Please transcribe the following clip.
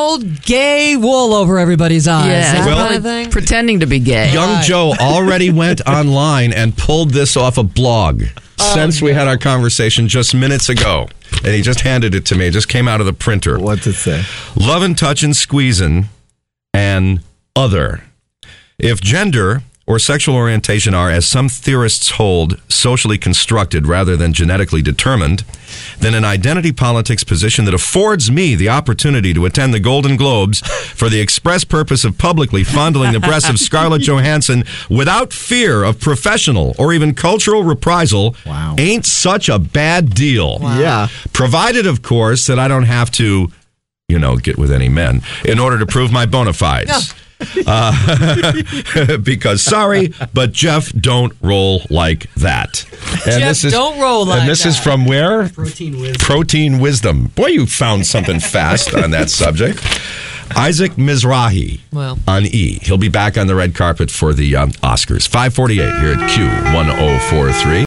pulled gay wool over everybody's eyes. Yeah, That well, kind of thing? pretending to be gay. Young Joe already went online and pulled this off a blog since we had our conversation just minutes ago. And he just handed it to me. It just came out of the printer. What's it say? Lovin', touchin', squeezin', and other. If gender or sexual orientation are, as some theorists hold, socially constructed rather than genetically determined, then an identity politics position that affords me the opportunity to attend the Golden Globes for the express purpose of publicly fondling the breasts of Scarlett Johansson without fear of professional or even cultural reprisal ain't such a bad deal. Wow. Yeah. Provided, of course, that I don't have to, get with any men in order to prove my bona fides. Because sorry, but Jeff don't roll like that. And Jeff, don't roll like that. And this is from where? Protein Wisdom. Protein Wisdom. Boy, you found something fast on that subject. Isaac Mizrahi on E. He'll be back on the red carpet for the Oscars. 5:48 here at Q104.3.